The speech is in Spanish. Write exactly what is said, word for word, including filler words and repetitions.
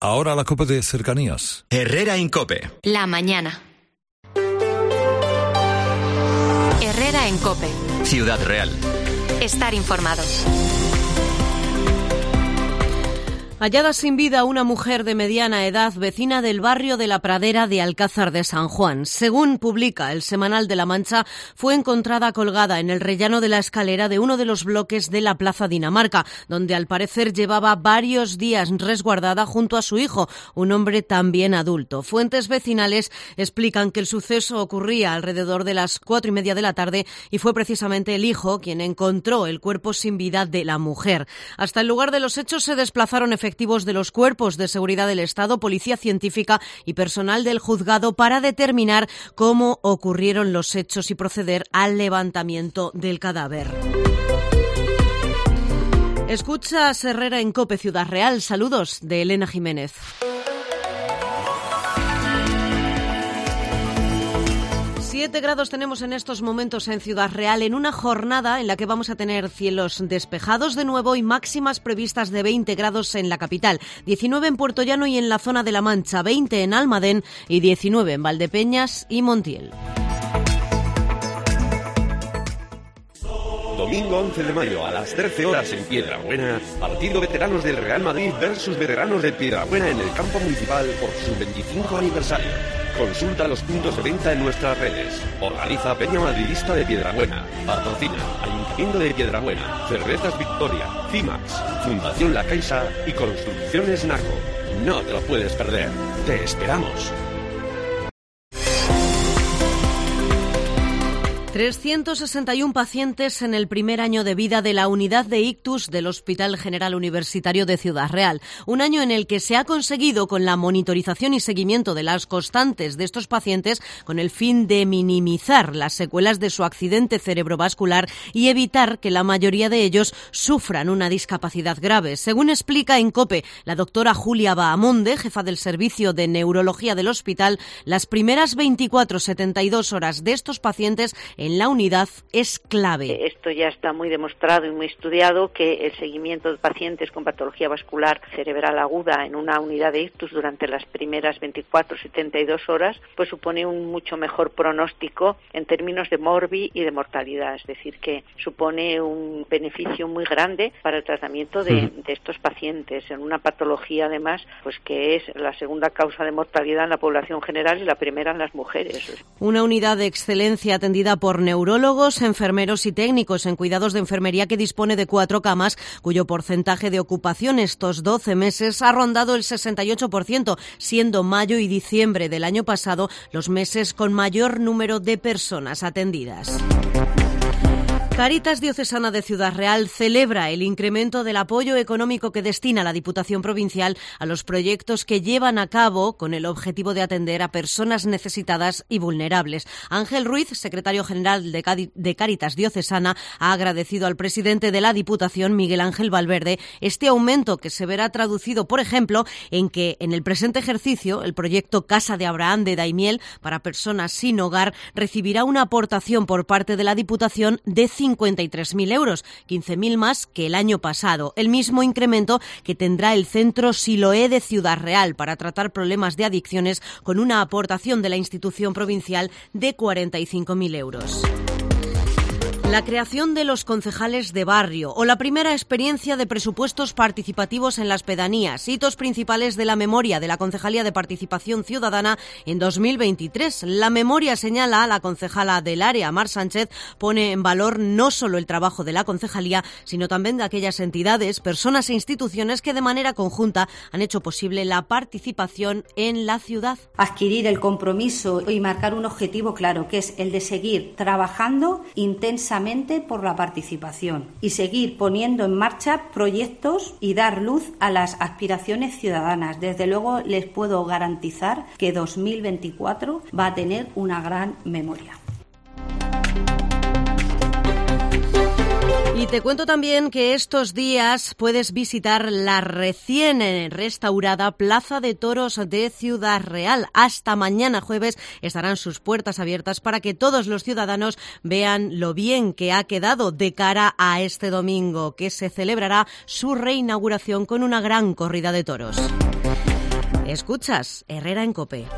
Ahora la COPE de cercanías. Herrera en COPE. La mañana. Herrera en COPE. Ciudad Real. Estar informado. Hallada sin vida una mujer de mediana edad, vecina del barrio de La Pradera de Alcázar de San Juan. Según publica el Semanal de La Mancha, fue encontrada colgada en el rellano de la escalera de uno de los bloques de la Plaza Dinamarca, donde al parecer llevaba varios días resguardada junto a su hijo, un hombre también adulto. Fuentes vecinales explican que el suceso ocurría alrededor de las cuatro y media de la tarde y fue precisamente el hijo quien encontró el cuerpo sin vida de la mujer. Hasta el lugar de los hechos se desplazaron efectivamente efectivos de los cuerpos de seguridad del Estado, policía científica y personal del juzgado para determinar cómo ocurrieron los hechos y proceder al levantamiento del cadáver. Escucha Herrera en COPE Ciudad Real. Saludos de Elena Jiménez. Siete grados tenemos en estos momentos en Ciudad Real, en una jornada en la que vamos a tener cielos despejados de nuevo y máximas previstas de veinte grados en la capital, diecinueve en Puerto Llano y en la zona de La Mancha, veinte en Almadén y diecinueve en Valdepeñas y Montiel. Domingo once de mayo a las trece horas en Piedrabuena, partido veteranos del Real Madrid versus veteranos de Piedrabuena en el campo municipal por su veinticinco aniversario. Consulta los puntos de venta en nuestras redes. Organiza Peña Madridista de Piedrabuena. Patrocina Ayuntamiento de Piedrabuena, Cervezas Victoria, CIMAX, Fundación La Caixa y Construcciones Naco. No te lo puedes perder. Te esperamos. trescientos sesenta y uno pacientes en el primer año de vida de la unidad de ictus del Hospital General Universitario de Ciudad Real. Un año en el que se ha conseguido, con la monitorización y seguimiento de las constantes de estos pacientes, con el fin de minimizar las secuelas de su accidente cerebrovascular y evitar que la mayoría de ellos sufran una discapacidad grave. Según explica en COPE la doctora Julia Bahamonde, jefa del servicio de neurología del hospital, las primeras veinticuatro a setenta y dos horas de estos pacientes en la unidad es clave. Esto ya está muy demostrado y muy estudiado, que el seguimiento de pacientes con patología vascular cerebral aguda en una unidad de ictus durante las primeras veinticuatro a setenta y dos horas pues supone un mucho mejor pronóstico en términos de morbi y de mortalidad, es decir, que supone un beneficio muy grande para el tratamiento de, mm. de estos pacientes en una patología además pues que es la segunda causa de mortalidad en la población general y la primera en las mujeres. Una unidad de excelencia atendida por por neurólogos, enfermeros y técnicos en cuidados de enfermería que dispone de cuatro camas, cuyo porcentaje de ocupación estos doce meses ha rondado el sesenta y ocho por ciento, siendo mayo y diciembre del año pasado los meses con mayor número de personas atendidas. Cáritas Diocesana de Ciudad Real celebra el incremento del apoyo económico que destina la Diputación Provincial a los proyectos que llevan a cabo con el objetivo de atender a personas necesitadas y vulnerables. Ángel Ruiz, secretario general de Cáritas Diocesana, ha agradecido al presidente de la Diputación, Miguel Ángel Valverde, este aumento que se verá traducido, por ejemplo, en que en el presente ejercicio el proyecto Casa de Abraham de Daimiel para personas sin hogar recibirá una aportación por parte de la Diputación de cincuenta y tres mil euros, quince mil más que el año pasado. El mismo incremento que tendrá el Centro Siloé de Ciudad Real para tratar problemas de adicciones, con una aportación de la institución provincial de cuarenta y cinco mil euros. La creación de los concejales de barrio o la primera experiencia de presupuestos participativos en las pedanías, hitos principales de la memoria de la Concejalía de Participación Ciudadana en dos mil veintitrés. La memoria, señala la concejala del área, Mar Sánchez, pone en valor no solo el trabajo de la concejalía, sino también de aquellas entidades, personas e instituciones que de manera conjunta han hecho posible la participación en la ciudad. Adquirir el compromiso y marcar un objetivo claro, que es el de seguir trabajando intensamente por la participación y seguir poniendo en marcha proyectos y dar luz a las aspiraciones ciudadanas. Desde luego les puedo garantizar que dos mil veinticuatro va a tener una gran memoria. Y te cuento también que estos días puedes visitar la recién restaurada Plaza de Toros de Ciudad Real. Hasta mañana jueves estarán sus puertas abiertas para que todos los ciudadanos vean lo bien que ha quedado de cara a este domingo, que se celebrará su reinauguración con una gran corrida de toros. Escuchas Herrera en COPE.